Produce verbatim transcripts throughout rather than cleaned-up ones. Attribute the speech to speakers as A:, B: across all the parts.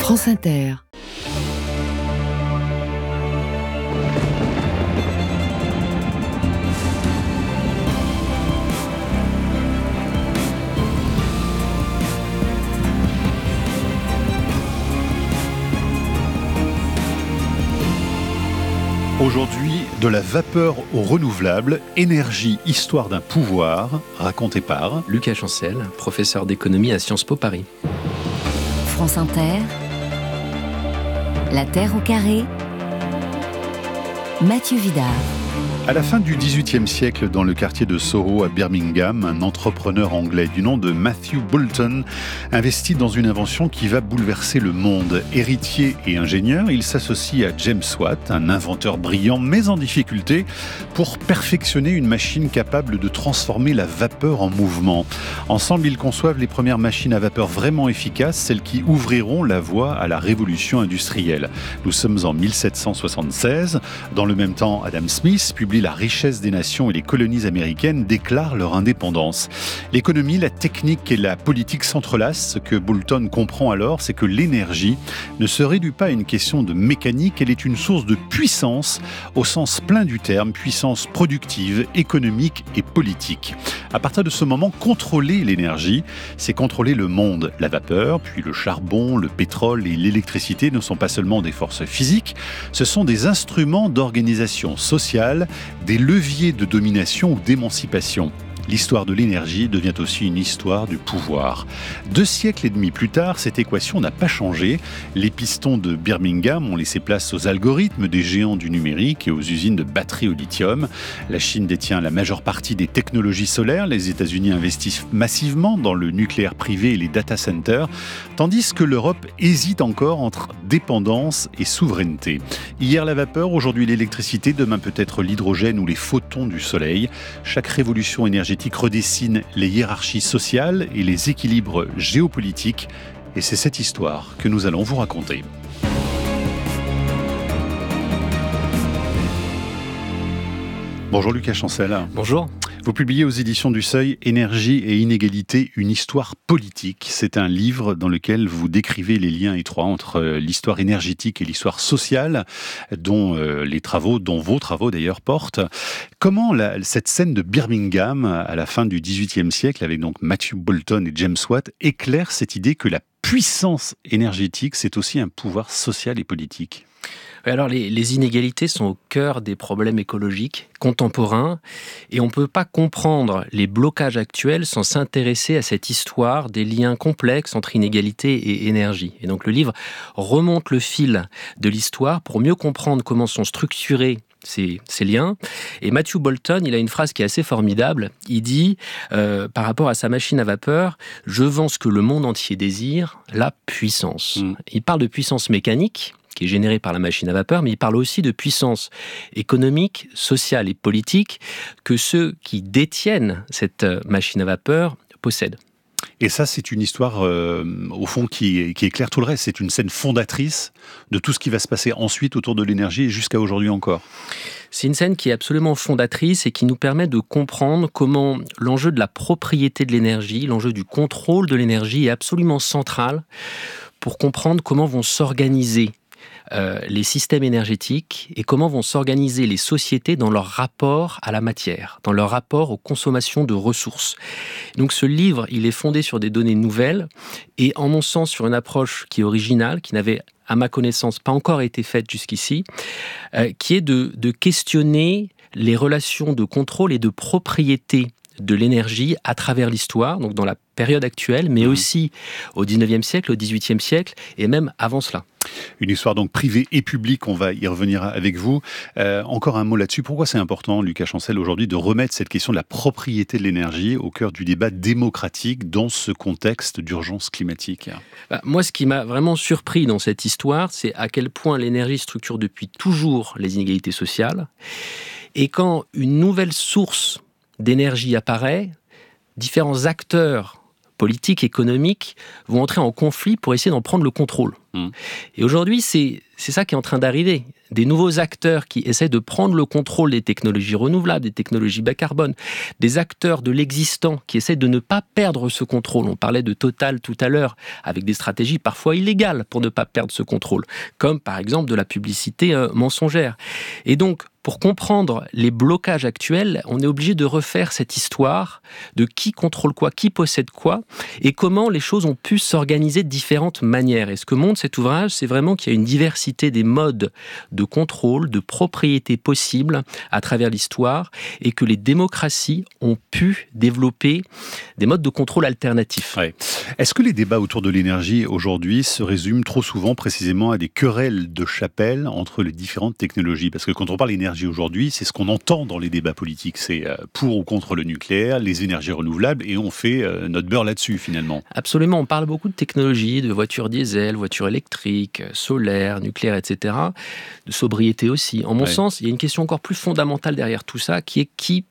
A: France Inter.
B: Aujourd'hui, de la vapeur au renouvelable, énergie, histoire d'un pouvoir, raconté par
C: Lucas Chancel, professeur d'économie à Sciences Po Paris.
D: France Inter, La Terre au carré, Mathieu Vidard.
B: À la fin du dix-huitième siècle, dans le quartier de Soho à Birmingham, un entrepreneur anglais du nom de Matthew Boulton investit dans une invention qui va bouleverser le monde. Héritier et ingénieur, il s'associe à James Watt, un inventeur brillant mais en difficulté, pour perfectionner une machine capable de transformer la vapeur en mouvement. Ensemble, ils conçoivent les premières machines à vapeur vraiment efficaces, celles qui ouvriront la voie à la révolution industrielle. Nous sommes en mille sept cent soixante-seize. Dans le même temps, Adam Smith publie La richesse des nations et les colonies américaines déclarent leur indépendance. L'économie, la technique et la politique s'entrelacent. Ce que Boulton comprend alors, c'est que l'énergie ne se réduit pas à une question de mécanique, elle est une source de puissance au sens plein du terme, puissance productive, économique et politique. À partir de ce moment, contrôler l'énergie, c'est contrôler le monde. La vapeur, puis le charbon, le pétrole et l'électricité ne sont pas seulement des forces physiques, ce sont des instruments d'organisation sociale, des leviers de domination ou d'émancipation. L'histoire de l'énergie devient aussi une histoire du pouvoir. Deux siècles et demi plus tard, cette équation n'a pas changé. Les pistons de Birmingham ont laissé place aux algorithmes des géants du numérique et aux usines de batteries au lithium. La Chine détient la majeure partie des technologies solaires. Les États-Unis investissent massivement dans le nucléaire privé et les data centers, tandis que l'Europe hésite encore entre dépendance et souveraineté. Hier la vapeur, aujourd'hui l'électricité, demain peut-être l'hydrogène ou les photons du soleil. Chaque révolution énergétique redessine les hiérarchies sociales et les équilibres géopolitiques. Et c'est cette histoire que nous allons vous raconter. Bonjour Lucas Chancel.
C: Bonjour.
B: Vous publiez aux éditions du Seuil « Énergie et inégalité, une histoire politique ». C'est un livre dans lequel vous décrivez les liens étroits entre l'histoire énergétique et l'histoire sociale, dont euh, les travaux, dont vos travaux d'ailleurs portent. Comment la, cette scène de Birmingham, à la fin du dix-huitième siècle, avec donc Matthew Boulton et James Watt, éclaire cette idée que la puissance énergétique, c'est aussi un pouvoir social et politique ?
C: Alors les, les inégalités sont au cœur des problèmes écologiques contemporains et on ne peut pas comprendre les blocages actuels sans s'intéresser à cette histoire des liens complexes entre inégalité et énergie. Et donc le livre remonte le fil de l'histoire pour mieux comprendre comment sont structurés Ces, ces liens. Et Matthew Boulton, il a une phrase qui est assez formidable. Il dit, euh, par rapport à sa machine à vapeur, « Je vends ce que le monde entier désire, la puissance. Mmh. » Il parle de puissance mécanique, qui est générée par la machine à vapeur, mais il parle aussi de puissance économique, sociale et politique que ceux qui détiennent cette machine à vapeur possèdent.
B: Et ça, c'est une histoire, euh, au fond, qui, qui éclaire tout le reste. C'est une scène fondatrice de tout ce qui va se passer ensuite autour de l'énergie et jusqu'à aujourd'hui encore.
C: C'est une scène qui est absolument fondatrice et qui nous permet de comprendre comment l'enjeu de la propriété de l'énergie, l'enjeu du contrôle de l'énergie est absolument central pour comprendre comment vont s'organiser Euh, les systèmes énergétiques et comment vont s'organiser les sociétés dans leur rapport à la matière, dans leur rapport aux consommations de ressources. Donc ce livre, il est fondé sur des données nouvelles et en mon sens sur une approche qui est originale, qui n'avait à ma connaissance pas encore été faite jusqu'ici, euh, qui est de, de questionner les relations de contrôle et de propriété de l'énergie à travers l'histoire, donc dans la période actuelle, mais aussi au dix-neuvième siècle, au dix-huitième siècle, et même avant cela.
B: Une histoire donc privée et publique, on va y revenir avec vous. Euh, encore un mot là-dessus. Pourquoi c'est important, Lucas Chancel, aujourd'hui, de remettre cette question de la propriété de l'énergie au cœur du débat démocratique dans ce contexte d'urgence climatique ?
C: Bah, moi, ce qui m'a vraiment surpris dans cette histoire, c'est à quel point l'énergie structure depuis toujours les inégalités sociales. Et quand une nouvelle source d'énergie apparaît, différents acteurs politiques, économiques, vont entrer en conflit pour essayer d'en prendre le contrôle. Mmh. Et aujourd'hui, c'est, c'est ça qui est en train d'arriver. Des nouveaux acteurs qui essaient de prendre le contrôle des technologies renouvelables, des technologies bas carbone, des acteurs de l'existant qui essaient de ne pas perdre ce contrôle. On parlait de Total tout à l'heure, avec des stratégies parfois illégales pour ne pas perdre ce contrôle, comme par exemple de la publicité euh, mensongère. Et donc, pour comprendre les blocages actuels, on est obligé de refaire cette histoire de qui contrôle quoi, qui possède quoi, et comment les choses ont pu s'organiser de différentes manières. Et ce que montre cet ouvrage, c'est vraiment qu'il y a une diversité des modes de contrôle, de propriété possibles à travers l'histoire, et que les démocraties ont pu développer des modes de contrôle alternatifs.
B: Ouais. Est-ce que les débats autour de l'énergie aujourd'hui se résument trop souvent précisément à des querelles de chapelle entre les différentes technologies ? Parce que quand on parle d'énergie aujourd'hui, c'est ce qu'on entend dans les débats politiques. C'est pour ou contre le nucléaire, les énergies renouvelables, et on fait notre beurre là-dessus finalement.
C: Absolument, on parle beaucoup de technologies, de voitures diesel, voitures électriques, solaires, nucléaires, et cetera. De sobriété aussi. En mon ouais. sens, il y a une question encore plus fondamentale derrière tout ça, qui est qui,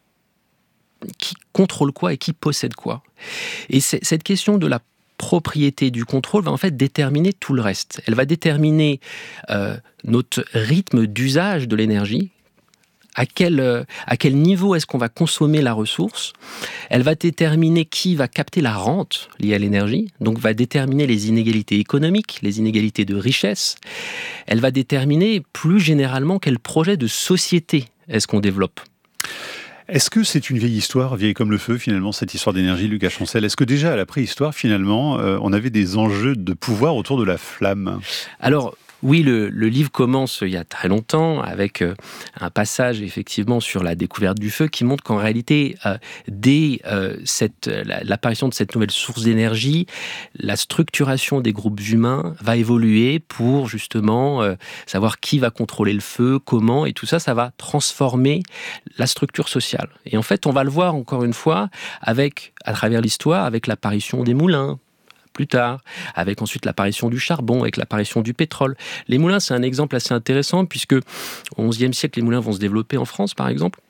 C: qui contrôle quoi et qui possède quoi. Et c'est, cette question de la propriété du contrôle va en fait déterminer tout le reste. Elle va déterminer euh, notre rythme d'usage de l'énergie. À quel, euh, à quel niveau est-ce qu'on va consommer la ressource ? Elle va déterminer qui va capter la rente liée à l'énergie, donc va déterminer les inégalités économiques, les inégalités de richesse. Elle va déterminer plus généralement quel projet de société est-ce qu'on développe.
B: Est-ce que c'est une vieille histoire, vieille comme le feu finalement, cette histoire d'énergie, Lucas Chancel ? Est-ce que déjà à la préhistoire finalement, euh, on avait des enjeux de pouvoir autour de la flamme ?
C: Alors, oui, le, le livre commence il y a très longtemps avec euh, un passage effectivement sur la découverte du feu qui montre qu'en réalité, euh, dès euh, cette, la, l'apparition de cette nouvelle source d'énergie, la structuration des groupes humains va évoluer pour justement euh, savoir qui va contrôler le feu, comment, et tout ça, ça va transformer la structure sociale. Et en fait, on va le voir encore une fois avec, à travers l'histoire, avec l'apparition des moulins, plus tard, avec ensuite l'apparition du charbon, avec l'apparition du pétrole. Les moulins, c'est un exemple assez intéressant, puisque au onzième siècle, les moulins vont se développer en France, par exemple.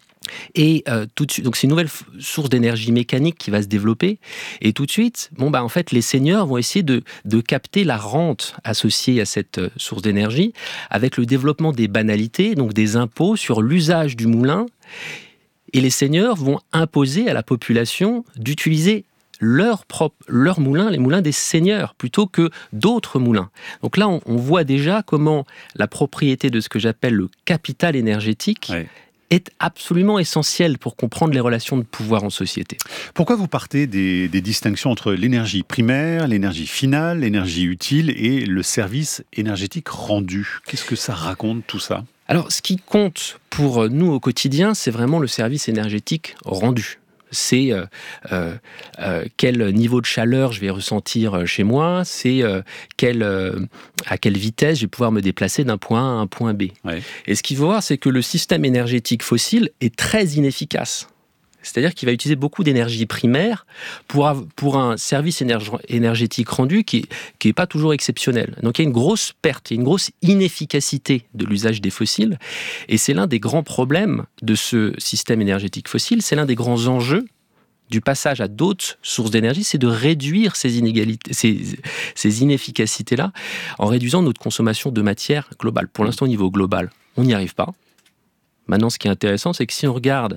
C: Et euh, tout de suite, donc c'est une nouvelle f- source d'énergie mécanique qui va se développer. Et tout de suite, bon bah en fait, les seigneurs vont essayer de, de capter la rente associée à cette euh, source d'énergie, avec le développement des banalités, donc des impôts sur l'usage du moulin. Et les seigneurs vont imposer à la population d'utiliser leur propre, leur moulin, les moulins des seigneurs, plutôt que d'autres moulins. Donc là, on, on voit déjà comment la propriété de ce que j'appelle le capital énergétique ouais. est absolument essentielle pour comprendre les relations de pouvoir en société.
B: Pourquoi vous partez des, des distinctions entre l'énergie primaire, l'énergie finale, l'énergie utile et le service énergétique rendu ? Qu'est-ce que ça raconte tout ça ?
C: Alors, ce qui compte pour nous au quotidien, c'est vraiment le service énergétique rendu. C'est euh, euh, euh, quel niveau de chaleur je vais ressentir chez moi, c'est euh, quel, euh, à quelle vitesse je vais pouvoir me déplacer d'un point A à un point B. Ouais. Et ce qu'il faut voir, c'est que le système énergétique fossile est très inefficace. C'est-à-dire qu'il va utiliser beaucoup d'énergie primaire pour, av- pour un service énerg- énergétique rendu qui n'est pas toujours exceptionnel. Donc il y a une grosse perte, une grosse inefficacité de l'usage des fossiles. Et c'est l'un des grands problèmes de ce système énergétique fossile, c'est l'un des grands enjeux du passage à d'autres sources d'énergie, c'est de réduire ces inégalités, ces, ces inefficacités-là en réduisant notre consommation de matière globale. Pour l'instant, au niveau global, on n'y arrive pas. Maintenant, ce qui est intéressant, c'est que si on regarde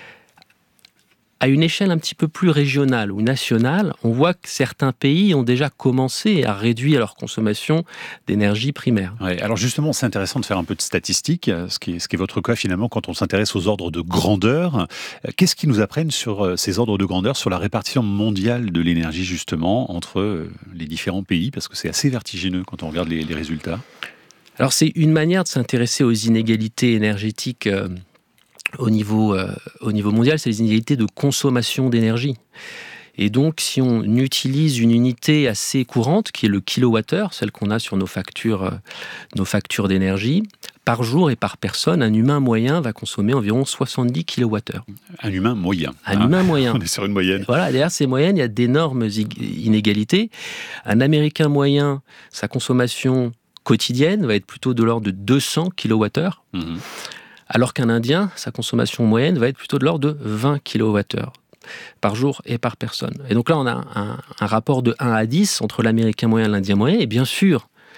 C: à une échelle un petit peu plus régionale ou nationale, on voit que certains pays ont déjà commencé à réduire leur consommation d'énergie primaire.
B: Ouais, alors justement, c'est intéressant de faire un peu de statistiques, ce qui est, ce qui est votre cas finalement quand on s'intéresse aux ordres de grandeur. Qu'est-ce qu'ils nous apprennent sur ces ordres de grandeur, sur la répartition mondiale de l'énergie justement entre les différents pays ? Parce que c'est assez vertigineux quand on regarde les, les résultats.
C: Alors c'est une manière de s'intéresser aux inégalités énergétiques euh, Au niveau, euh, au niveau mondial, c'est les inégalités de consommation d'énergie. Et donc, si on utilise une unité assez courante, qui est le kilowattheure, celle qu'on a sur nos factures, euh, nos factures d'énergie, par jour et par personne, un humain moyen va consommer environ soixante-dix kilowattheures.
B: Un humain moyen.
C: Un
B: hein
C: humain moyen.
B: On est sur une moyenne.
C: Voilà, derrière ces moyennes, il y a d'énormes inégalités. Un Américain moyen, sa consommation quotidienne va être plutôt de l'ordre de deux cents kilowattheures. Mmh. Alors qu'un Indien, sa consommation moyenne va être plutôt de l'ordre de vingt kilowattheures par jour et par personne. Et donc là, on a un, un rapport de un à dix entre l'Américain moyen et l'Indien moyen. Et bien sûr,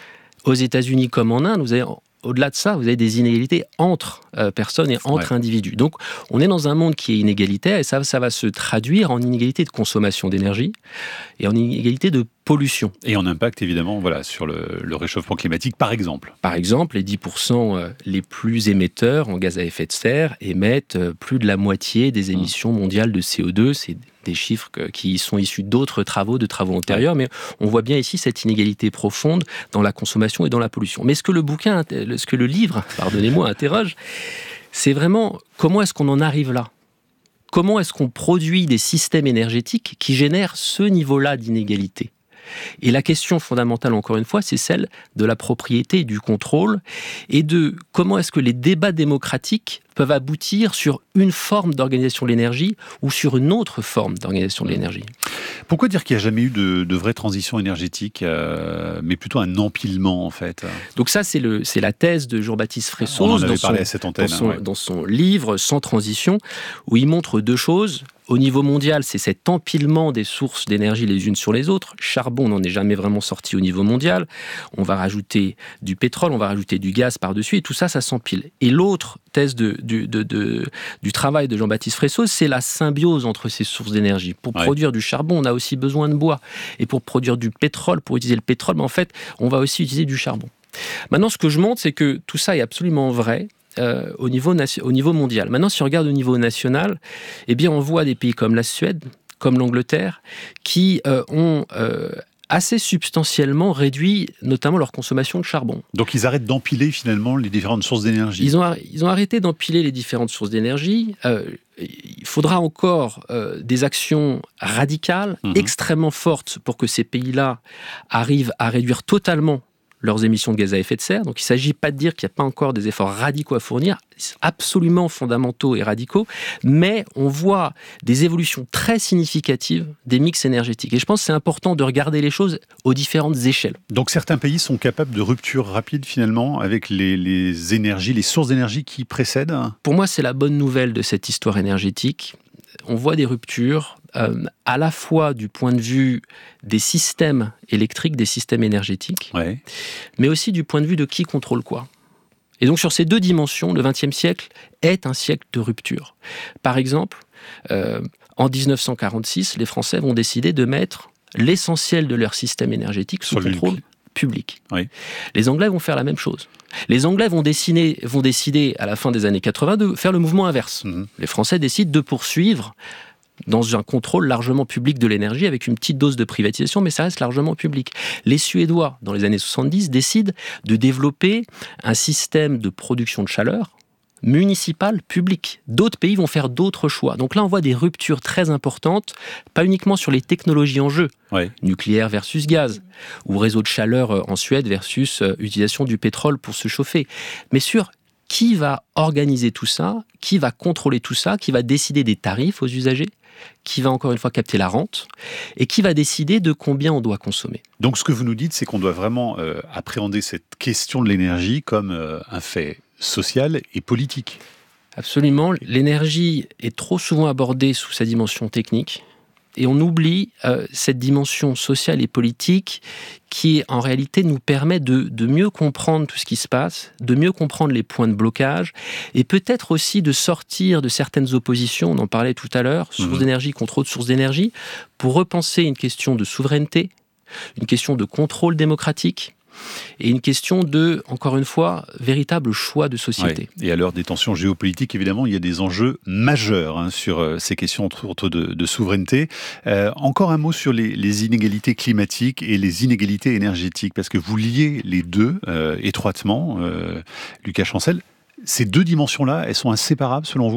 C: aux États-Unis comme en Inde, vous avez, au-delà de ça, vous avez des inégalités entre euh, personnes et entre ouais. individus. Donc, on est dans un monde qui est inégalitaire et ça, ça va se traduire en inégalité de consommation d'énergie et en inégalité de pollution.
B: Et en impact, évidemment, voilà, sur le, le réchauffement climatique, par exemple.
C: Par exemple, les dix pour cent les plus émetteurs en gaz à effet de serre émettent plus de la moitié des émissions mondiales de C O deux. C'est des chiffres qui sont issus d'autres travaux, de travaux antérieurs, mais on voit bien ici cette inégalité profonde dans la consommation et dans la pollution. Mais ce que le bouquin, ce que le livre, pardonnez-moi, interroge, c'est vraiment comment est-ce qu'on en arrive là ? Comment est-ce qu'on produit des systèmes énergétiques qui génèrent ce niveau-là d'inégalité ? Et la question fondamentale, encore une fois, c'est celle de la propriété et du contrôle, et de comment est-ce que les débats démocratiques peuvent aboutir sur une forme d'organisation de l'énergie ou sur une autre forme d'organisation de l'énergie.
B: Pourquoi dire qu'il n'y a jamais eu de, de vraie transition énergétique, euh, mais plutôt un empilement, en fait ?
C: Donc ça, c'est, le, c'est la thèse de Jean-Baptiste Fressoz
B: On en avait
C: dans,
B: parlé
C: son,
B: à cette antenne,
C: dans, son,
B: ouais.
C: dans son livre « Sans transition », où il montre deux choses. Au niveau mondial, c'est cet empilement des sources d'énergie les unes sur les autres. Charbon n'en est jamais vraiment sorti au niveau mondial. On va rajouter du pétrole, on va rajouter du gaz par-dessus, et tout ça, ça s'empile. Et l'autre thèse de, du, de, de, du travail de Jean-Baptiste Fressoz, c'est la symbiose entre ces sources d'énergie. Pour ouais. produire du charbon, on a aussi besoin de bois. Et pour produire du pétrole, pour utiliser le pétrole, ben en fait, on va aussi utiliser du charbon. Maintenant, ce que je montre, c'est que tout ça est absolument vrai. Euh, au, niveau nation- au niveau mondial. Maintenant, si on regarde au niveau national, eh bien, on voit des pays comme la Suède, comme l'Angleterre, qui euh, ont euh, assez substantiellement réduit notamment leur consommation de charbon.
B: Donc, ils arrêtent d'empiler finalement les différentes sources d'énergie.
C: Ils ont, ar- ils ont arrêté d'empiler les différentes sources d'énergie. Euh, il faudra encore euh, des actions radicales, mmh. extrêmement fortes, pour que ces pays-là arrivent à réduire totalement leurs émissions de gaz à effet de serre. Donc il ne s'agit pas de dire qu'il n'y a pas encore des efforts radicaux à fournir, absolument fondamentaux et radicaux, mais on voit des évolutions très significatives des mix énergétiques. Et je pense que c'est important de regarder les choses aux différentes échelles.
B: Donc certains pays sont capables de ruptures rapides finalement avec les, les énergies, les sources d'énergie qui précèdent ?
C: Pour moi, c'est la bonne nouvelle de cette histoire énergétique. On voit des ruptures euh, à la fois du point de vue des systèmes électriques, des systèmes énergétiques, ouais. mais aussi du point de vue de qui contrôle quoi. Et donc sur ces deux dimensions, le vingtième siècle est un siècle de rupture. Par exemple, euh, en dix-neuf cent quarante-six, les Français vont décider de mettre l'essentiel de leur système énergétique sous contrôle public. Oui. Les Anglais vont faire la même chose. Les Anglais vont, dessiner, vont décider, à la fin des années quatre-vingts, de faire le mouvement inverse. Mmh. Les Français décident de poursuivre dans un contrôle largement public de l'énergie, avec une petite dose de privatisation, mais ça reste largement public. Les Suédois, dans les années soixante-dix, décident de développer un système de production de chaleur municipal, public. D'autres pays vont faire d'autres choix. Donc là, on voit des ruptures très importantes, pas uniquement sur les technologies en jeu, ouais. nucléaire versus gaz, ou réseau de chaleur en Suède versus euh, utilisation du pétrole pour se chauffer, mais sur qui va organiser tout ça, qui va contrôler tout ça, qui va décider des tarifs aux usagers, qui va encore une fois capter la rente, et qui va décider de combien on doit consommer.
B: Donc ce que vous nous dites, c'est qu'on doit vraiment euh, appréhender cette question de l'énergie comme euh, un fait social et politique.
C: Absolument. L'énergie est trop souvent abordée sous sa dimension technique, et on oublie euh, cette dimension sociale et politique qui, en réalité, nous permet de, de mieux comprendre tout ce qui se passe, de mieux comprendre les points de blocage, et peut-être aussi de sortir de certaines oppositions, on en parlait tout à l'heure, sources mmh. d'énergie contre autres sources d'énergie, pour repenser une question de souveraineté, une question de contrôle démocratique, et une question de, encore une fois, véritable choix de société.
B: Ouais. Et à l'heure des tensions géopolitiques, évidemment, il y a des enjeux majeurs hein, sur euh, ces questions autour de, de souveraineté. Euh, encore un mot sur les, les inégalités climatiques et les inégalités énergétiques, parce que vous liez les deux euh, étroitement, euh, Lucas Chancel. Ces deux dimensions-là, elles sont inséparables selon vous ?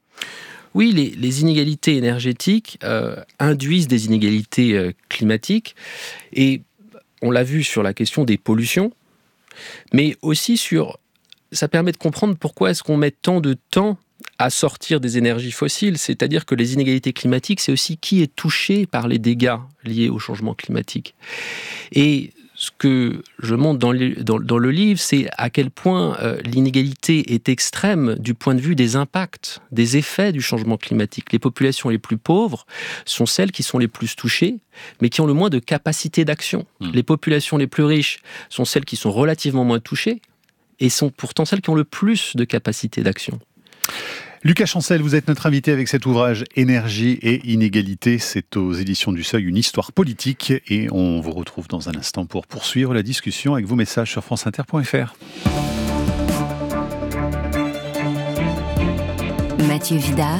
C: Oui, les, les inégalités énergétiques euh, induisent des inégalités euh, climatiques, et on l'a vu sur la question des pollutions, mais aussi sur... Ça permet de comprendre pourquoi est-ce qu'on met tant de temps à sortir des énergies fossiles. C'est-à-dire que les inégalités climatiques, c'est aussi qui est touché par les dégâts liés au changement climatique. Et ce que je montre dans le, dans, dans le livre, c'est à quel point euh, l'inégalité est extrême du point de vue des impacts, des effets du changement climatique. Les populations les plus pauvres sont celles qui sont les plus touchées, mais qui ont le moins de capacité d'action. Mmh. Les populations les plus riches sont celles qui sont relativement moins touchées, et sont pourtant celles qui ont le plus de capacité d'action.
B: Lucas Chancel, vous êtes notre invité avec cet ouvrage « Énergie et inégalité ». C'est aux éditions du Seuil, une histoire politique. Et on vous retrouve dans un instant pour poursuivre la discussion avec vos messages sur franceinter point f r.
D: Mathieu Vidard,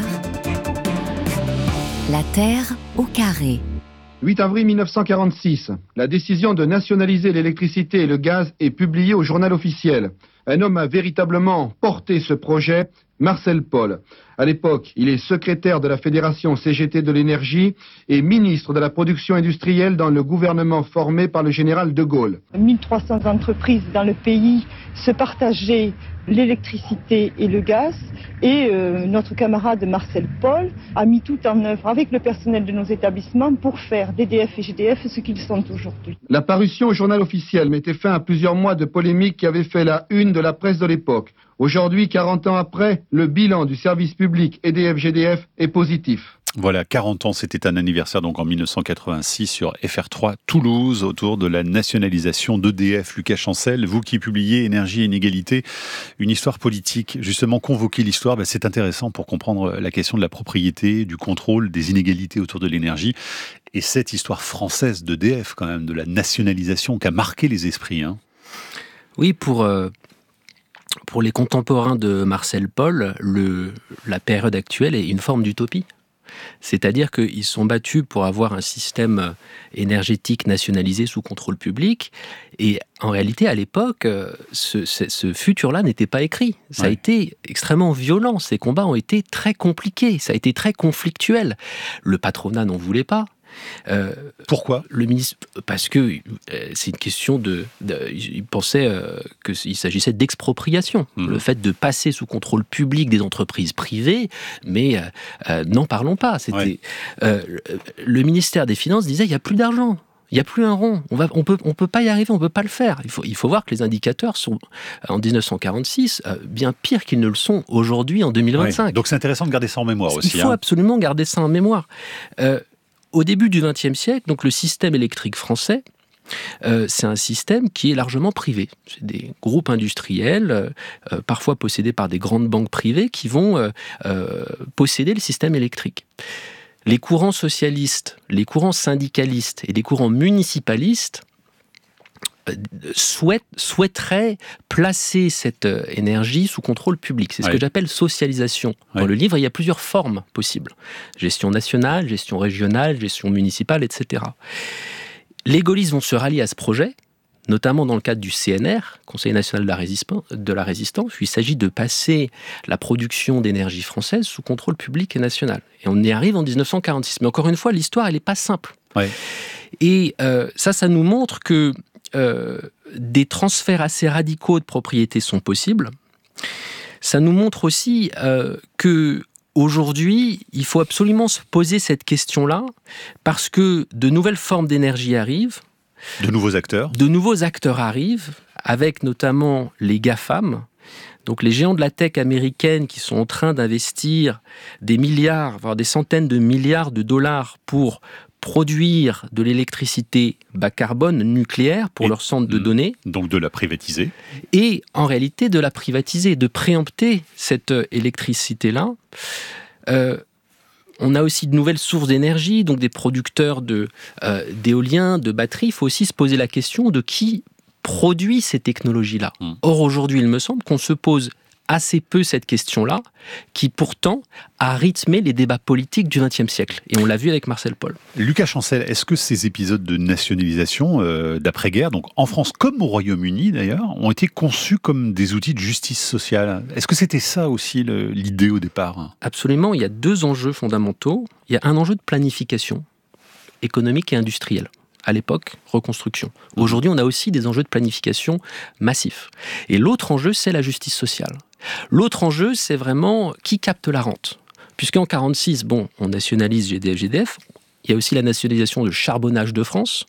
D: La Terre au carré.
A: huit avril mille neuf cent quarante-six, la décision de nationaliser l'électricité et le gaz est publiée au journal officiel. Un homme a véritablement porté ce projet, Marcel Paul. À l'époque, il est secrétaire de la Fédération C G T de l'énergie et ministre de la production industrielle dans le gouvernement formé par le général de Gaulle.
E: mille trois cents entreprises dans le pays se partageaient l'électricité et le gaz, et euh, notre camarade Marcel Paul a mis tout en œuvre avec le personnel de nos établissements pour faire d'E D F et G D F ce qu'ils sont aujourd'hui.
A: La parution au journal officiel mettait fin à plusieurs mois de polémiques qui avaient fait la une de la presse de l'époque. Aujourd'hui, quarante ans après, le bilan du service public E D F G D F est positif.
B: Voilà, quarante ans, c'était un anniversaire donc en mille neuf cent quatre-vingt-six sur F R trois Toulouse autour de la nationalisation d'E D F. Lucas Chancel, vous qui publiez Énergie et inégalité, une histoire politique, justement convoquer l'histoire, ben c'est intéressant pour comprendre la question de la propriété, du contrôle, des inégalités autour de l'énergie. Et cette histoire française d'E D F quand même, de la nationalisation qui a marqué les esprits. Hein.
C: Oui, pour... Euh... Pour les contemporains de Marcel Paul, le, la période actuelle est une forme d'utopie. C'est-à-dire qu'ils sont battus pour avoir un système énergétique nationalisé sous contrôle public. Et en réalité, à l'époque, ce, ce, ce futur-là n'était pas écrit. Ça ouais. a été extrêmement violent. Ces combats ont été très compliqués. Ça a été très conflictuel. Le patronat n'en voulait pas.
B: Euh, Pourquoi
C: le ministre, parce que euh, c'est une question de, de il pensait euh, qu'il s'agissait d'expropriation, mmh. le fait de passer sous contrôle public des entreprises privées, mais euh, euh, n'en parlons pas. C'était ouais. euh, le ministère des Finances disait il y a plus d'argent. Il n'y a plus un rond, on va, on peut, on peut pas y arriver, on peut pas le faire. Il faut, il faut voir que les indicateurs sont, en dix-neuf cent quarante-six, euh, bien pires qu'ils ne le sont aujourd'hui en deux mille vingt-cinq.
B: Ouais. Donc c'est intéressant de garder ça en mémoire aussi.
C: Il faut
B: hein.
C: absolument garder ça en mémoire. Euh, Au début du vingtième siècle, donc le système électrique français, euh, c'est un système qui est largement privé. C'est des groupes industriels, euh, parfois possédés par des grandes banques privées, qui vont euh, euh, posséder le système électrique. Les courants socialistes, les courants syndicalistes et les courants municipalistes Souhaite, souhaiterait placer cette énergie sous contrôle public. C'est ce ouais. que j'appelle socialisation. Dans ouais. le livre, il y a plusieurs formes possibles. Gestion nationale, gestion régionale, gestion municipale, et cetera. Les gaullistes vont se rallier à ce projet, notamment dans le cadre du C N R, Conseil national de la résistance, de la résistance où il s'agit de passer la production d'énergie française sous contrôle public et national. Et on y arrive en dix-neuf cent quarante-six. Mais encore une fois, l'histoire, elle n'est pas simple. Ouais. Et euh, ça, ça nous montre que Euh, des transferts assez radicaux de propriété sont possibles. Ça nous montre aussi euh, que aujourd'hui, il faut absolument se poser cette question-là parce que de nouvelles formes d'énergie arrivent.
B: De nouveaux acteurs.
C: De nouveaux acteurs arrivent, avec notamment les GAFAM, donc les géants de la tech américaine qui sont en train d'investir des milliards, voire des centaines de milliards de dollars pour produire de l'électricité bas carbone nucléaire pour et leur centre de données.
B: Donc de la privatiser.
C: Et en réalité de la privatiser, de préempter cette électricité-là. Euh, on a aussi de nouvelles sources d'énergie, donc des producteurs de, euh, d'éoliens, de batteries. Il faut aussi se poser la question de qui produit ces technologies-là. Mmh. Or aujourd'hui, il me semble qu'on se pose assez peu cette question-là, qui pourtant a rythmé les débats politiques du vingtième siècle. Et on l'a vu avec Marcel Paul.
B: Lucas Chancel, est-ce que ces épisodes de nationalisation euh, d'après-guerre, donc en France comme au Royaume-Uni d'ailleurs, ont été conçus comme des outils de justice sociale ? Est-ce que c'était ça aussi le, l'idée au départ ?
C: Absolument, il y a deux enjeux fondamentaux. Il y a un enjeu de planification économique et industrielle. À l'époque, reconstruction. Aujourd'hui, on a aussi des enjeux de planification massifs. Et l'autre enjeu, c'est la justice sociale. L'autre enjeu, c'est vraiment qui capte la rente. Puisqu'en quarante-six, bon, on nationalise G D F, G D F, il y a aussi la nationalisation de Charbonnage de France.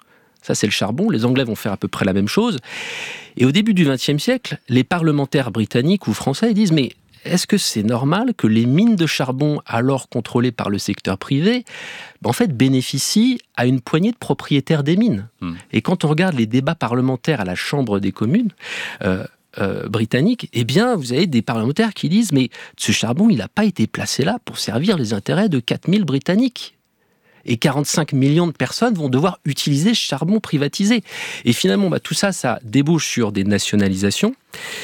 C: Ça, c'est le charbon. Les Anglais vont faire à peu près la même chose. Et au début du vingtième siècle, les parlementaires britanniques ou français ils disent « Mais est-ce que c'est normal que les mines de charbon, alors contrôlées par le secteur privé, ben en fait bénéficient à une poignée de propriétaires des mines mmh. ?» Et quand on regarde les débats parlementaires à la Chambre des communes euh, euh, britanniques, eh bien, vous avez des parlementaires qui disent « Mais ce charbon, il n'a pas été placé là pour servir les intérêts de quatre mille Britanniques. » Et quarante-cinq millions de personnes vont devoir utiliser ce charbon privatisé. Et finalement, bah, tout ça, ça débouche sur des nationalisations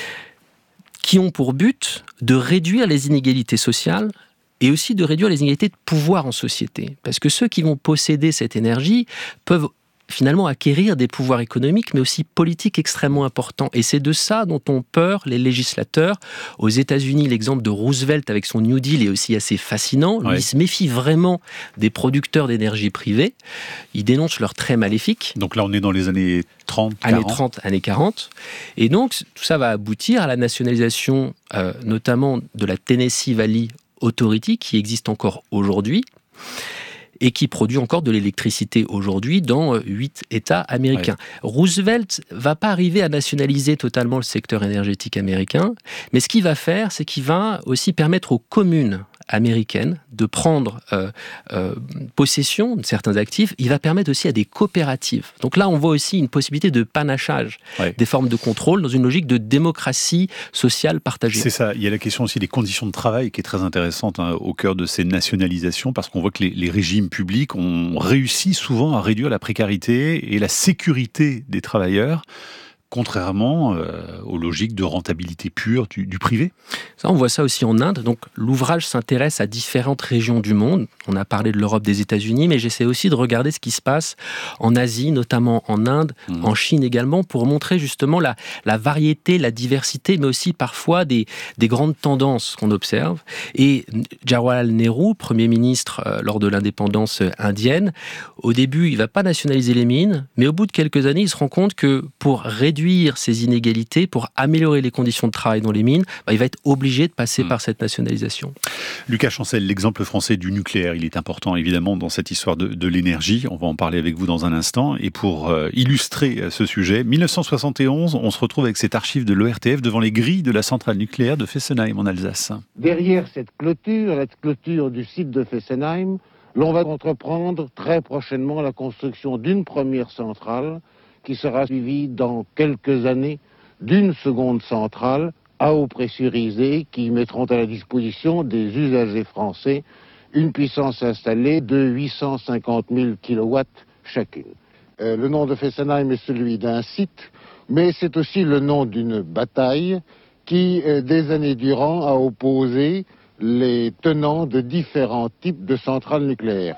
C: qui ont pour but de réduire les inégalités sociales et aussi de réduire les inégalités de pouvoir en société. Parce que ceux qui vont posséder cette énergie peuvent finalement acquérir des pouvoirs économiques, mais aussi politiques extrêmement importants. Et c'est de ça dont ont peur les législateurs. Aux États-Unis, l'exemple de Roosevelt avec son New Deal est aussi assez fascinant. Lui, ouais. il se méfie vraiment des producteurs d'énergie privée. Il dénonce leurs traits maléfiques.
B: Donc là, on est dans les années trente, quarante.
C: Années trente, années quarante. Et donc, tout ça va aboutir à la nationalisation, euh, notamment de la Tennessee Valley Authority, qui existe encore aujourd'hui, et qui produit encore de l'électricité aujourd'hui dans huit États américains. Ouais. Roosevelt ne va pas arriver à nationaliser totalement le secteur énergétique américain, mais ce qu'il va faire, c'est qu'il va aussi permettre aux communes américaines de prendre euh, euh, possession de certains actifs. Il va permettre aussi à des coopératives. Donc là, on voit aussi une possibilité de panachage ouais. des formes de contrôle dans une logique de démocratie sociale partagée.
B: C'est ça. Il y a la question aussi des conditions de travail qui est très intéressante hein, au cœur de ces nationalisations, parce qu'on voit que les, les régimes publics ont réussi souvent à réduire la précarité et la sécurité des travailleurs, contrairement euh, aux logiques de rentabilité pure du, du privé.
C: Ça, on voit ça aussi en Inde. Donc, l'ouvrage s'intéresse à différentes régions du monde. On a parlé de l'Europe, des États-Unis, mais j'essaie aussi de regarder ce qui se passe en Asie, notamment en Inde, mmh. en Chine également, pour montrer justement la, la variété, la diversité, mais aussi parfois des, des grandes tendances qu'on observe. Et Jawaharlal Nehru, Premier ministre euh, lors de l'indépendance indienne, au début, il ne va pas nationaliser les mines, mais au bout de quelques années, il se rend compte que pour réduire ces inégalités, pour améliorer les conditions de travail dans les mines, bah, il va être obligé de passer mmh. par cette nationalisation.
B: Lucas Chancel, l'exemple français du nucléaire, il est important évidemment dans cette histoire de, de l'énergie. On va en parler avec vous dans un instant. Et pour euh, illustrer ce sujet, dix-neuf cent soixante et onze, on se retrouve avec cette archive de l'O R T F devant les grilles de la centrale nucléaire de Fessenheim en Alsace.
F: Derrière cette clôture, la clôture du site de Fessenheim, l'on va entreprendre très prochainement la construction d'une première centrale qui sera suivi dans quelques années d'une seconde centrale à eau pressurisée qui mettront à la disposition des usagers français une puissance installée de huit cent cinquante mille kilowatts chacune. Euh, le nom de Fessenheim est celui d'un site, mais c'est aussi le nom d'une bataille qui, euh, des années durant, a opposé les tenants de différents types de centrales nucléaires.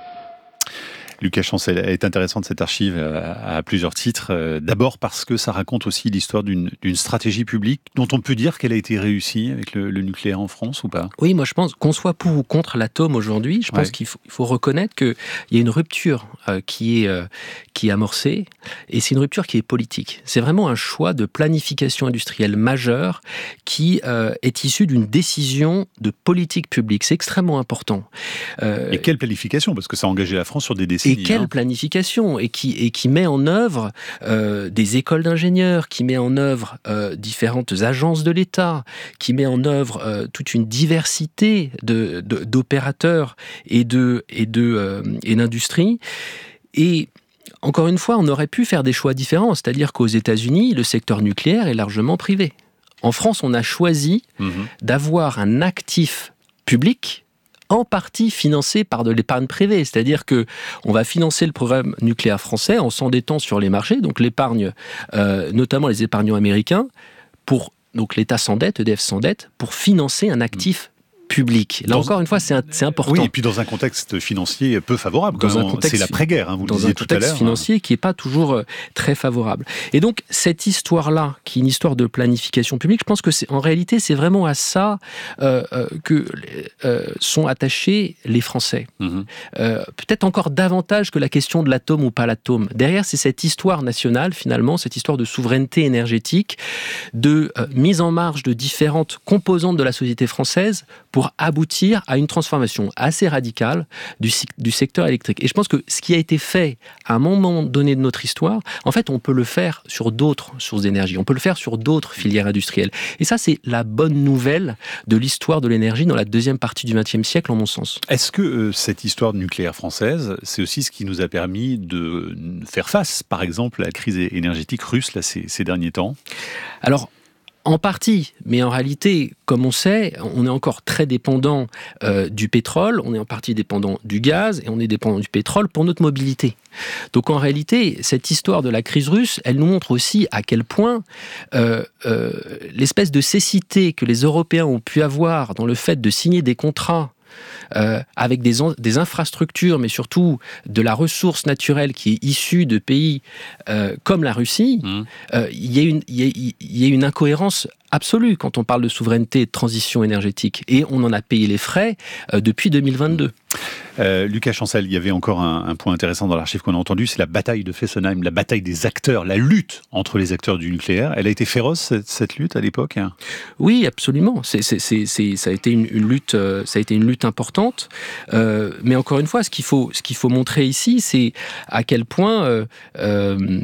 B: Lucas Chancel, est intéressante cette archive à, à plusieurs titres. D'abord parce que ça raconte aussi l'histoire d'une, d'une stratégie publique dont on peut dire qu'elle a été réussie avec le, le nucléaire en France ou pas ?
C: Oui, moi je pense qu'on soit pour ou contre l'atome aujourd'hui, je pense ouais. qu'il faut, il faut reconnaître qu'il y a une rupture euh, qui, est, euh, qui est amorcée et c'est une rupture qui est politique. C'est vraiment un choix de planification industrielle majeure qui euh, est issu d'une décision de politique publique. C'est extrêmement important.
B: Euh, et quelle planification ? Parce que ça a engagé la France sur des décennies.
C: Et quelle planification et qui, et qui met en œuvre euh, des écoles d'ingénieurs, qui met en œuvre euh, différentes agences de l'État, qui met en œuvre euh, toute une diversité de, de, d'opérateurs et, de, et, de, euh, et d'industries. Et encore une fois, on aurait pu faire des choix différents, c'est-à-dire qu'aux États-Unis, le secteur nucléaire est largement privé. En France, on a choisi mmh. d'avoir un actif public en partie financé par de l'épargne privée. C'est-à-dire qu'on va financer le programme nucléaire français en s'endettant sur les marchés, donc l'épargne, euh, notamment les épargnants américains, pour, donc l'État s'endette, E D F s'endette, pour financer un actif public. Là dans encore une fois, c'est, un, c'est important.
B: Oui, et puis dans un contexte financier peu favorable. Dans un contexte, c'est l'après-guerre, hein, vous le disiez tout à l'heure. Dans un contexte financier qui n'est pas toujours euh, très favorable. Et donc, cette histoire-là, qui est une histoire de planification publique, je pense que c'est, en réalité, c'est vraiment à ça euh, euh, que euh, sont attachés les Français. Mm-hmm. Euh, peut-être encore davantage que la question de l'atome ou pas l'atome. Derrière, c'est cette histoire nationale, finalement, cette histoire de souveraineté énergétique, de euh, mise en marche de différentes composantes de la société française pour
C: pour aboutir à une transformation assez radicale du, du secteur électrique. Et je pense que ce qui a été fait à un moment donné de notre histoire, en fait, on peut le faire sur d'autres sources d'énergie, on peut le faire sur d'autres filières industrielles. Et ça, c'est la bonne nouvelle de l'histoire de l'énergie dans la deuxième partie du vingtième siècle, en mon sens.
B: Est-ce que euh, cette histoire nucléaire française, c'est aussi ce qui nous a permis de faire face, par exemple, à la crise énergétique russe là, ces, ces derniers temps ?
C: Alors, en partie, mais en réalité, comme on sait, on est encore très dépendant euh, du pétrole, on est en partie dépendant du gaz et on est dépendant du pétrole pour notre mobilité. Donc en réalité, cette histoire de la crise russe, elle nous montre aussi à quel point euh, euh, l'espèce de cécité que les Européens ont pu avoir dans le fait de signer des contrats Euh, avec des, en, des infrastructures, mais surtout de la ressource naturelle qui est issue de pays euh, comme la Russie, mmh. euh, il y a une, il y a, il y a une incohérence absolue quand on parle de souveraineté et de transition énergétique. Et on en a payé les frais euh, depuis deux mille vingt-deux.
B: Euh, Lucas Chancel, il y avait encore un, un point intéressant dans l'archive qu'on a entendu, c'est la bataille de Fessenheim, la bataille des acteurs, la lutte entre les acteurs du nucléaire. Elle a été féroce, cette, cette lutte, à l'époque ?
C: Oui, absolument. C'est, c'est, c'est, c'est, ça a été une, une lutte, euh, ça a été une lutte importante. Euh, mais encore une fois, ce qu'il faut, ce qu'il faut montrer ici, c'est à quel point euh, euh,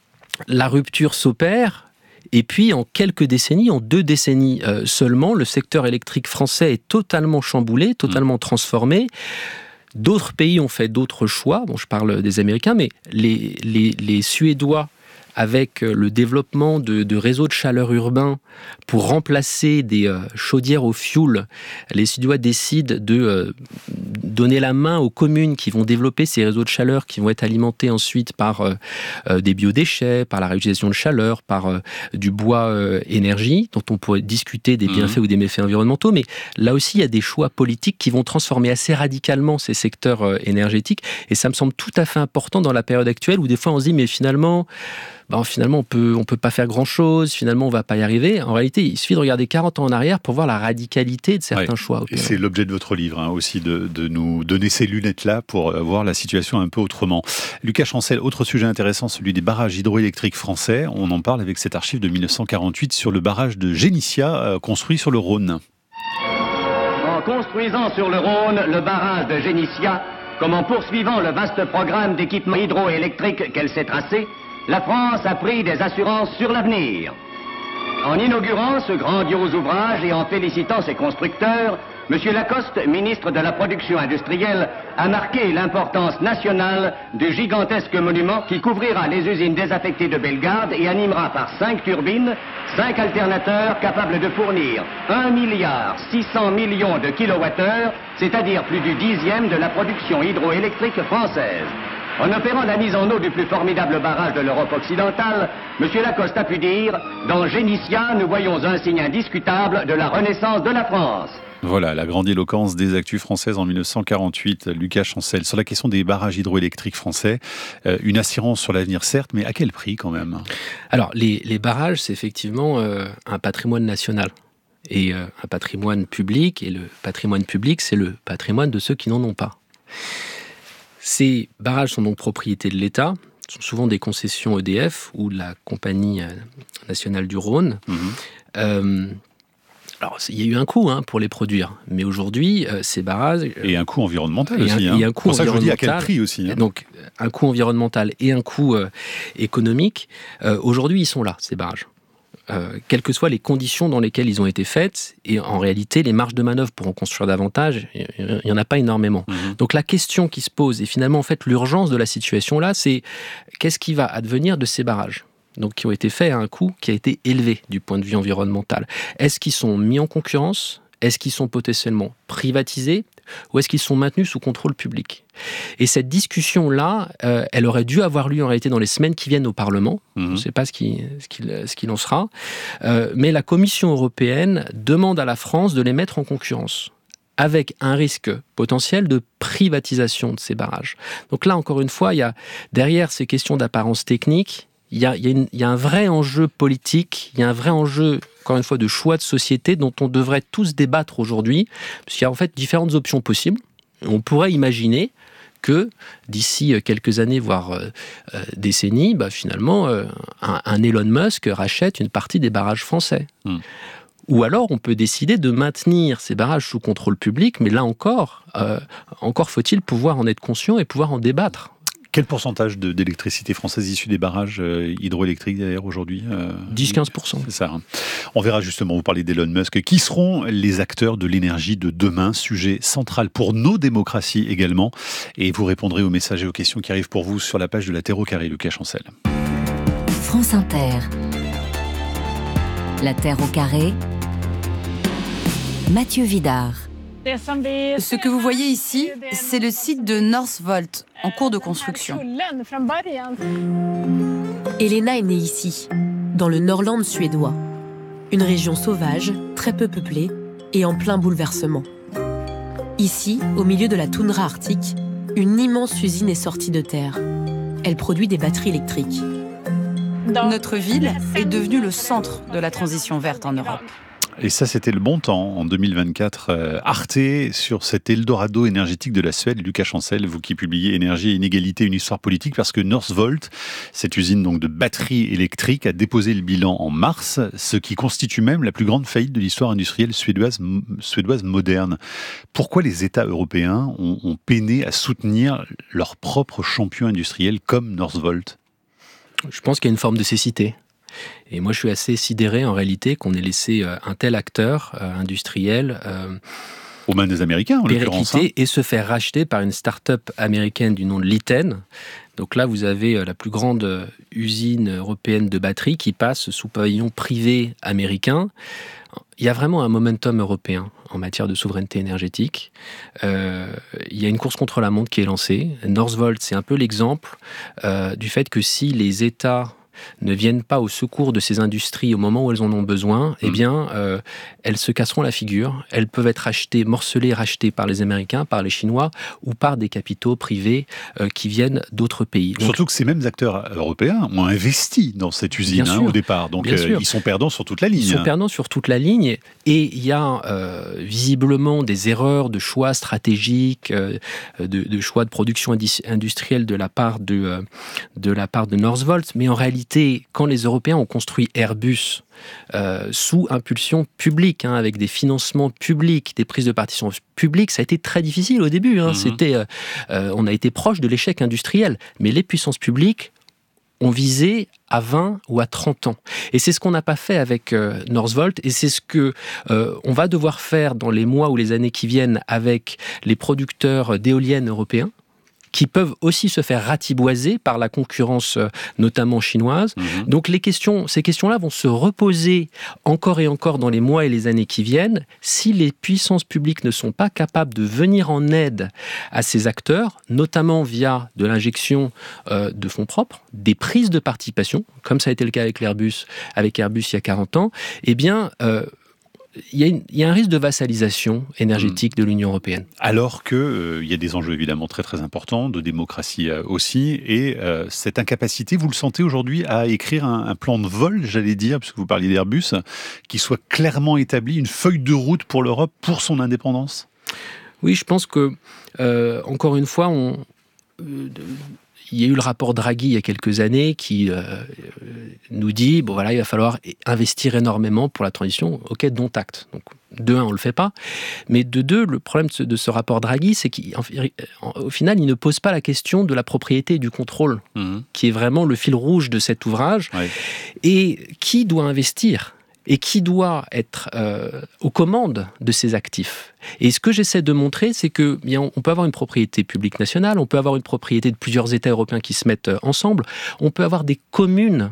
C: la rupture s'opère. Et puis, en quelques décennies, en deux décennies euh, seulement, le secteur électrique français est totalement chamboulé, totalement transformé. D'autres pays ont fait d'autres choix. Bon, je parle des Américains, mais les, les, les Suédois, avec le développement de, de réseaux de chaleur urbains pour remplacer des euh, chaudières au fioul, les Suédois décident de euh, donner la main aux communes qui vont développer ces réseaux de chaleur, qui vont être alimentés ensuite par euh, euh, des biodéchets, par la réutilisation de chaleur, par euh, du bois euh, énergie, dont on pourrait discuter des bienfaits mmh. ou des méfaits environnementaux. Mais là aussi, il y a des choix politiques qui vont transformer assez radicalement ces secteurs euh, énergétiques. Et ça me semble tout à fait important dans la période actuelle où des fois on se dit, mais finalement... Ben, finalement, on peut, on peut pas faire grand-chose, finalement, on va pas y arriver. En réalité, il suffit de regarder quarante ans en arrière pour voir la radicalité de certains ouais. choix.
B: Et c'est l'objet de votre livre, hein, aussi, de, de nous donner ces lunettes-là pour voir la situation un peu autrement. Lucas Chancel, autre sujet intéressant, celui des barrages hydroélectriques français. On en parle avec cette archive de mille neuf cent quarante-huit sur le barrage de Génissia, euh, construit sur le Rhône.
G: En construisant sur le Rhône le barrage de Génissia, comme en poursuivant le vaste programme d'équipement hydroélectrique qu'elle s'est tracé, la France a pris des assurances sur l'avenir. En inaugurant ce grandiose ouvrage et en félicitant ses constructeurs, M. Lacoste, ministre de la Production industrielle, a marqué l'importance nationale du gigantesque monument qui couvrira les usines désaffectées de Bellegarde et animera par cinq turbines, cinq alternateurs capables de fournir un milliard six cents millions de kilowattheures, c'est-à-dire plus du dixième de la production hydroélectrique française. En opérant la mise en eau du plus formidable barrage de l'Europe occidentale, M. Lacoste a pu dire « Dans Génissia, nous voyons un signe indiscutable de la renaissance de la France ».
B: Voilà, la grandiloquence des actus françaises en mille neuf cent quarante-huit. Lucas Chancel, sur la question des barrages hydroélectriques français, euh, une assurance sur l'avenir certes, mais à quel prix quand même ?
C: Alors, les, les barrages, c'est effectivement euh, un patrimoine national. Et euh, un patrimoine public, et le patrimoine public, c'est le patrimoine de ceux qui n'en ont pas. Ces barrages sont donc propriété de l'État, sont souvent des concessions E D F ou de la Compagnie nationale du Rhône. Mmh. Euh, alors, il y a eu un coût hein, pour les produire, mais aujourd'hui, euh, ces barrages...
B: Et un coût environnemental
C: et
B: aussi.
C: Un,
B: hein.
C: et un coût
B: pour ça que je dis à quel prix aussi. Hein.
C: Donc, un coût environnemental et un coût euh, économique. Euh, aujourd'hui, ils sont là, ces barrages. Euh, quelles que soient les conditions dans lesquelles ils ont été faits, et en réalité, les marges de manœuvre pour en construire davantage, il n'y en a pas énormément. Mmh. Donc la question qui se pose, et finalement, en fait, l'urgence de la situation-là, c'est qu'est-ce qui va advenir de ces barrages ? Donc, qui ont été faits à un coût qui a été élevé du point de vue environnemental. Est-ce qu'ils sont mis en concurrence ? Est-ce qu'ils sont potentiellement privatisés ? Ou est-ce qu'ils sont maintenus sous contrôle public ? Et cette discussion-là, euh, elle aurait dû avoir lieu en réalité dans les semaines qui viennent au Parlement. Mmh. Je ne sais pas ce qu'il ce qu'il, ce qu'il en sera. Euh, mais la Commission européenne demande à la France de les mettre en concurrence, avec un risque potentiel de privatisation de ces barrages. Donc là, encore une fois, il y a, derrière ces questions d'apparence technique, il y a, il y a une, il y a un vrai enjeu politique, il y a un vrai enjeu, encore une fois, de choix de société dont on devrait tous débattre aujourd'hui, parce qu'il y a en fait différentes options possibles. On pourrait imaginer que d'ici quelques années, voire euh, décennies, bah, finalement, euh, un, un Elon Musk rachète une partie des barrages français. Mmh. Ou alors, on peut décider de maintenir ces barrages sous contrôle public, mais là encore, euh, encore faut-il pouvoir en être conscient et pouvoir en débattre.
B: Quel pourcentage de, d'électricité française issue des barrages euh, hydroélectriques d'ailleurs aujourd'hui euh,
C: dix à quinze pour cent.
B: C'est ça. Hein. On verra justement, vous parlez d'Elon Musk. Qui seront les acteurs de l'énergie de demain? Sujet central pour nos démocraties également. Et vous répondrez aux messages et aux questions qui arrivent pour vous sur la page de la Terre au carré, Lucas Chancel.
D: France Inter. La Terre au carré. Mathieu Vidard.
H: Ce que vous voyez ici, c'est le site de Northvolt, en cours de construction.
I: Elena est née ici, dans le Norrland suédois. Une région sauvage, très peu peuplée et en plein bouleversement. Ici, au milieu de la toundra arctique, une immense usine est sortie de terre. Elle produit des batteries électriques.
H: Notre ville est devenue le centre de la transition verte en Europe.
B: Et ça, c'était le bon temps, en deux mille vingt-quatre. Euh, Arte, sur cet Eldorado énergétique de la Suède. Lucas Chancel, vous qui publiez Énergie et inégalité, une histoire politique, parce que Northvolt, cette usine donc de batteries électriques, a déposé le bilan en mars, ce qui constitue même la plus grande faillite de l'histoire industrielle suédoise, suédoise moderne. Pourquoi les États européens ont, ont peiné à soutenir leurs propres champions industriels comme Northvolt?
C: Je pense qu'il y a une forme de cécité. Et moi, je suis assez sidéré, en réalité, qu'on ait laissé euh, un tel acteur euh, industriel euh,
B: aux mains des Américains, en l'occurrence, hein.
C: Et se faire racheter par une start-up américaine du nom de Liten. Donc là, vous avez euh, la plus grande euh, usine européenne de batteries qui passe sous pavillon privé américain. Il y a vraiment un momentum européen en matière de souveraineté énergétique. Euh, il y a une course contre la montre qui est lancée. Northvolt, c'est un peu l'exemple euh, du fait que si les États ne viennent pas au secours de ces industries au moment où elles en ont besoin, mmh. eh bien, euh, elles se casseront la figure. Elles peuvent être achetées, morcelées, rachetées par les Américains, par les Chinois ou par des capitaux privés euh, qui viennent d'autres pays. Donc,
B: surtout que ces mêmes acteurs européens ont investi dans cette usine hein, au départ. Donc, euh, ils sont perdants sur toute la ligne.
C: Ils sont perdants sur toute la ligne. Et il y a euh, visiblement des erreurs de choix stratégiques, euh, de, de choix de production industrielle de la part de, euh, de, la part de Northvolt. Mais en réalité, quand les Européens ont construit Airbus euh, sous impulsion publique, hein, avec des financements publics, des prises de partition publiques, ça a été très difficile au début. Hein. Mmh. C'était, euh, euh, on a été proche de l'échec industriel. Mais les puissances publiques ont visé à vingt ou à trente ans. Et c'est ce qu'on n'a pas fait avec euh, Northvolt, et c'est ce qu'on euh, va devoir faire dans les mois ou les années qui viennent avec les producteurs d'éoliennes européens, qui peuvent aussi se faire ratiboiser par la concurrence, notamment chinoise. Mmh. Donc les questions, ces questions-là vont se reposer encore et encore dans les mois et les années qui viennent, si les puissances publiques ne sont pas capables de venir en aide à ces acteurs, notamment via de l'injection euh, de fonds propres, des prises de participation, comme ça a été le cas avec l'Airbus, avec Airbus il y a quarante ans, eh bien... Euh, Il y, a une, il y a un risque de vassalisation énergétique mmh. de l'Union européenne.
B: Alors qu'il euh, y a des enjeux évidemment très très importants, de démocratie euh, aussi, et euh, cette incapacité, vous le sentez aujourd'hui, à écrire un, un plan de vol, j'allais dire, puisque vous parliez d'Airbus, qui soit clairement établi, une feuille de route pour l'Europe, pour son indépendance?
C: Oui, je pense que, euh, encore une fois, on... Euh, il y a eu le rapport Draghi il y a quelques années qui euh, nous dit bon voilà, il va falloir investir énormément pour la transition. Ok, dont acte. Donc, de un, on ne le fait pas. Mais de deux, le problème de ce, de ce rapport Draghi, c'est qu'au final, il ne pose pas la question de la propriété et du contrôle, mmh. qui est vraiment le fil rouge de cet ouvrage. Ouais. Et qui doit investir ? Et qui doit être euh, aux commandes de ces actifs. Et ce que j'essaie de montrer, c'est que bien, on peut avoir une propriété publique nationale, on peut avoir une propriété de plusieurs États européens qui se mettent ensemble, on peut avoir des communes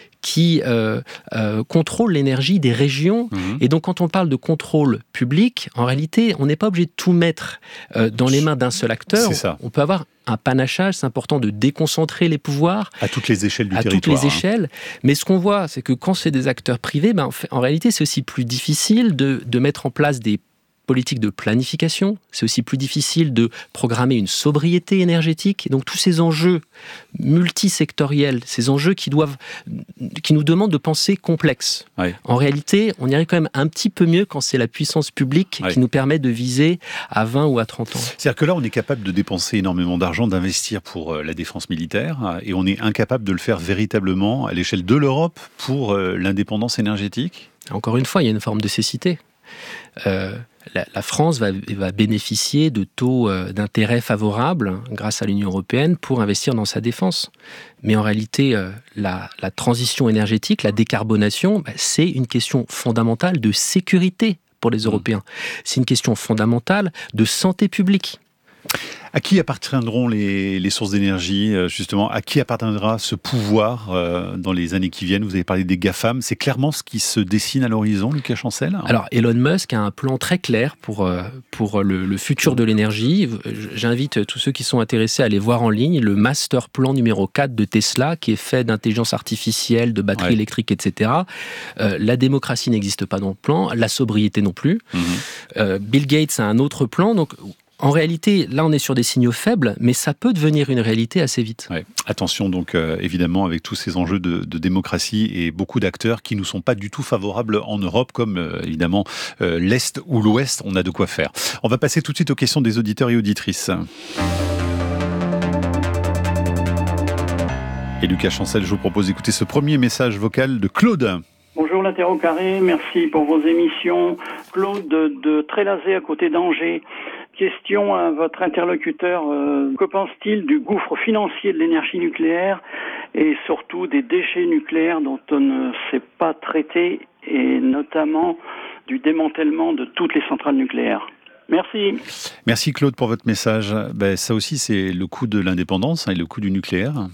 C: qui euh, euh, contrôlent l'énergie des régions. Mmh. Et donc, quand on parle de contrôle public, en réalité, on n'est pas obligé de tout mettre euh, dans les mains d'un seul acteur.
B: C'est ça.
C: On peut avoir un panachage, c'est important de déconcentrer les pouvoirs.
B: À toutes les échelles du
C: à
B: territoire.
C: À toutes les échelles. Hein. Mais ce qu'on voit, c'est que quand c'est des acteurs privés, ben, en, fait, en réalité, c'est aussi plus difficile de, de mettre en place des politique de planification, c'est aussi plus difficile de programmer une sobriété énergétique. Et donc tous ces enjeux multisectoriels, ces enjeux qui doivent, qui nous demandent de penser complexe. Oui. En réalité, on y arrive quand même un petit peu mieux quand c'est la puissance publique oui. qui nous permet de viser à vingt ou à trente ans.
B: C'est-à-dire que là, on est capable de dépenser énormément d'argent, d'investir pour la défense militaire, et on est incapable de le faire véritablement à l'échelle de l'Europe pour l'indépendance énergétique.
C: Encore une fois, il y a une forme de cécité. Euh, la, la France va, va bénéficier de taux euh, d'intérêt favorables grâce à l'Union européenne pour investir dans sa défense. Mais en réalité, euh, la, la transition énergétique, la décarbonation, bah, c'est une question fondamentale de sécurité pour les Européens. C'est une question fondamentale de santé publique.
B: À qui appartiendront les, les sources d'énergie, justement? À qui appartiendra ce pouvoir euh, dans les années qui viennent? Vous avez parlé des GAFAM. C'est clairement ce qui se dessine à l'horizon, Lucas Chancel?
C: Alors, Elon Musk a un plan très clair pour, pour le, le futur de l'énergie. J'invite tous ceux qui sont intéressés à aller voir en ligne le master plan numéro quatre de Tesla, qui est fait d'intelligence artificielle, de batteries ouais. électriques, et cetera. Euh, la démocratie n'existe pas dans le plan, la sobriété non plus. Mmh. Euh, Bill Gates a un autre plan, donc... En réalité, là, on est sur des signaux faibles, mais ça peut devenir une réalité assez vite.
B: Ouais. Attention, donc, euh, évidemment, avec tous ces enjeux de, de démocratie et beaucoup d'acteurs qui ne nous sont pas du tout favorables en Europe, comme, euh, évidemment, euh, l'Est ou l'Ouest, on a de quoi faire. On va passer tout de suite aux questions des auditeurs et auditrices. Et Lucas Chancel, je vous propose d'écouter ce premier message vocal de Claude.
J: Bonjour l'Interro Carré, merci pour vos émissions. Claude de, de Trélazé à côté d'Angers. Question à votre interlocuteur, euh, que pense-t-il du gouffre financier de l'énergie nucléaire et surtout des déchets nucléaires dont on ne sait pas traiter et notamment du démantèlement de toutes les centrales nucléaires? Merci.
B: Merci Claude pour votre message. Ben, ça aussi c'est le coût de l'indépendance hein, et le coût du nucléaire.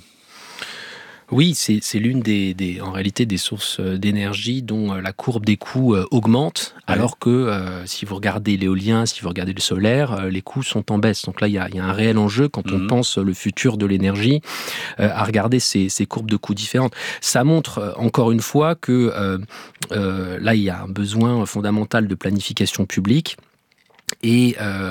C: Oui, c'est, c'est l'une des, des, en réalité, des sources d'énergie dont la courbe des coûts augmente, ouais. alors que euh, si vous regardez l'éolien, si vous regardez le solaire, les coûts sont en baisse. Donc là, il y a, il y a un réel enjeu quand mmh. on pense le futur de l'énergie euh, à regarder ces, ces courbes de coûts différentes. Ça montre encore une fois que euh, euh, là, il y a un besoin fondamental de planification publique. Et, euh,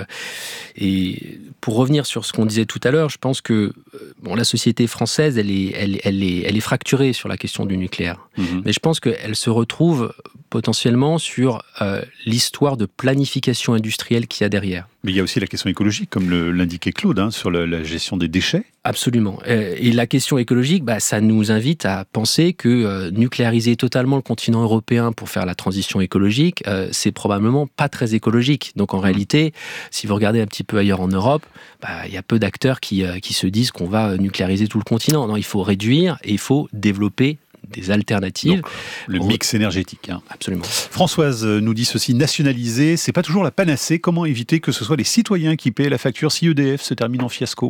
C: et pour revenir sur ce qu'on disait tout à l'heure, je pense que bon, la société française, elle est, elle, elle est, elle est fracturée sur la question du nucléaire. Mmh. Mais je pense qu'elle se retrouve potentiellement sur euh, l'histoire de planification industrielle qu'il y a derrière.
B: Mais il y a aussi la question écologique, comme le, l'indiquait Claude, hein, sur la, la gestion des déchets.
C: Absolument. Et la question écologique, bah, ça nous invite à penser que euh, nucléariser totalement le continent européen pour faire la transition écologique, euh, c'est probablement pas très écologique. Donc en mmh. réalité, si vous regardez un petit peu ailleurs en Europe, bah, il y a peu d'acteurs qui, euh, qui se disent qu'on va nucléariser tout le continent. Non, il faut réduire et il faut développer des alternatives.
B: Donc, le mix énergétique. Hein.
C: Absolument.
B: Françoise nous dit ceci, nationaliser, c'est pas toujours la panacée. Comment éviter que ce soit les citoyens qui paient la facture si E D F se termine en fiasco?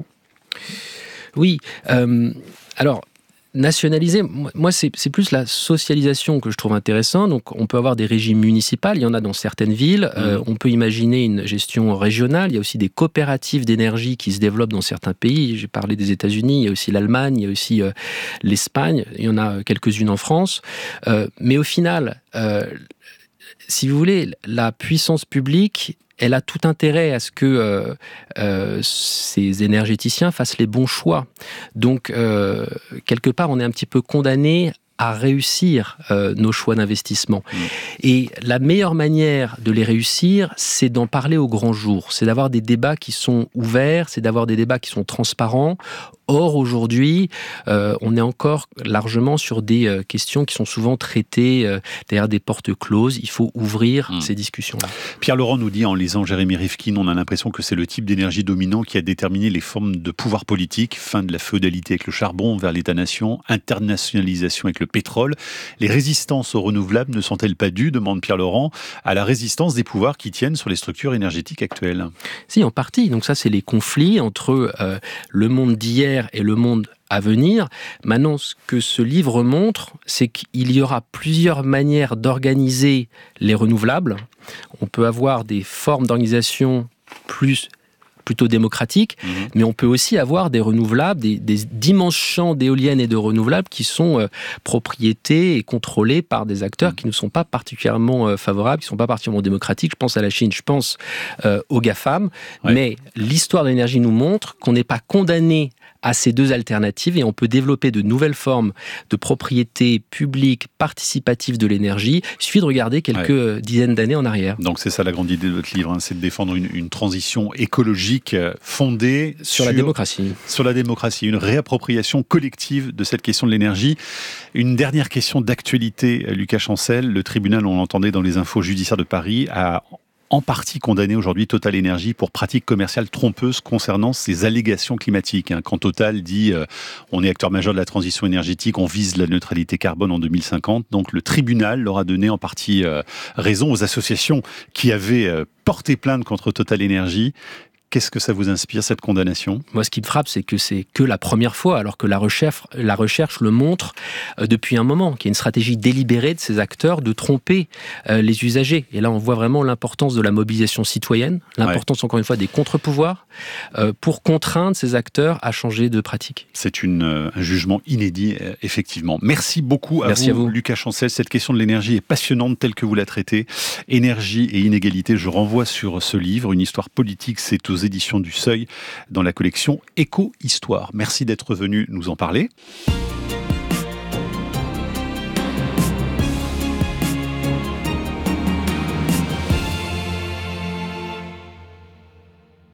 C: Oui. Euh, alors, nationaliser, moi, c'est, c'est plus la socialisation que je trouve intéressant. Donc, on peut avoir des régimes municipaux, il y en a dans certaines villes. Mmh. Euh, on peut imaginer une gestion régionale. Il y a aussi des coopératives d'énergie qui se développent dans certains pays. J'ai parlé des États-Unis, il y a aussi l'Allemagne, il y a aussi euh, l'Espagne. Il y en a quelques-unes en France. Euh, mais au final, euh, si vous voulez, la puissance publique, elle a tout intérêt à ce que euh, euh, ces énergéticiens fassent les bons choix. Donc, euh, quelque part, on est un petit peu condamné à réussir euh, nos choix d'investissement. Mmh. Et la meilleure manière de les réussir, c'est d'en parler au grand jour. C'est d'avoir des débats qui sont ouverts, c'est d'avoir des débats qui sont transparents. Or, aujourd'hui, euh, on est encore largement sur des euh, questions qui sont souvent traitées euh, derrière des portes closes. Il faut ouvrir mmh. ces discussions-là.
B: Pierre Laurent nous dit, en lisant Jérémy Rifkin, on a l'impression que c'est le type d'énergie dominant qui a déterminé les formes de pouvoir politique, fin de la féodalité avec le charbon vers l'État-nation, internationalisation avec le pétrole. Les résistances aux renouvelables ne sont-elles pas dues, demande Pierre Laurent, à la résistance des pouvoirs qui tiennent sur les structures énergétiques actuelles?
C: Si, en partie. Donc ça, c'est les conflits entre euh, le monde d'hier et le monde à venir. Maintenant, ce que ce livre montre, c'est qu'il y aura plusieurs manières d'organiser les renouvelables. On peut avoir des formes d'organisation plus plutôt démocratiques, mmh. mais on peut aussi avoir des renouvelables, des, des d'immenses champs d'éoliennes et de renouvelables qui sont euh, propriétés et contrôlés par des acteurs mmh. qui ne sont pas particulièrement euh, favorables, qui ne sont pas particulièrement démocratiques. Je pense à la Chine, je pense euh, aux GAFAM, ouais. mais l'histoire de l'énergie nous montre qu'on n'est pas condamné à ces deux alternatives et on peut développer de nouvelles formes de propriété publique participative de l'énergie. Il suffit de regarder quelques ouais. dizaines d'années en arrière.
B: Donc c'est ça la grande idée de votre livre, hein, c'est de défendre une, une transition écologique fondée
C: sur, sur la démocratie.
B: Sur la démocratie, une réappropriation collective de cette question de l'énergie. Une dernière question d'actualité, Lucas Chancel. Le tribunal, on l'entendait dans les infos judiciaires de Paris, a en partie condamné aujourd'hui Total Énergie pour pratiques commerciales trompeuses concernant ses allégations climatiques. Quand Total dit euh, on est acteur majeur de la transition énergétique, on vise la neutralité carbone en deux mille cinquante, donc le tribunal leur a donné en partie euh, raison aux associations qui avaient euh, porté plainte contre Total Énergie. Qu'est-ce que ça vous inspire, cette condamnation ?
C: Moi, ce qui me frappe, c'est que c'est que la première fois, alors que la recherche, la recherche le montre euh, depuis un moment, qu'il y a une stratégie délibérée de ces acteurs de tromper euh, les usagers. Et là, on voit vraiment l'importance de la mobilisation citoyenne, l'importance, ouais. encore une fois, des contre-pouvoirs euh, pour contraindre ces acteurs à changer de pratique.
B: C'est une, euh, un jugement inédit, euh, effectivement. Merci beaucoup à,
C: Merci
B: vous,
C: à vous,
B: Lucas Chancel. Cette question de l'énergie est passionnante telle que vous la traitez. Énergie et inégalité, je renvoie sur ce livre, une histoire politique, c'est aux éditions du Seuil, dans la collection Éco-Histoire. Merci d'être venu nous en parler.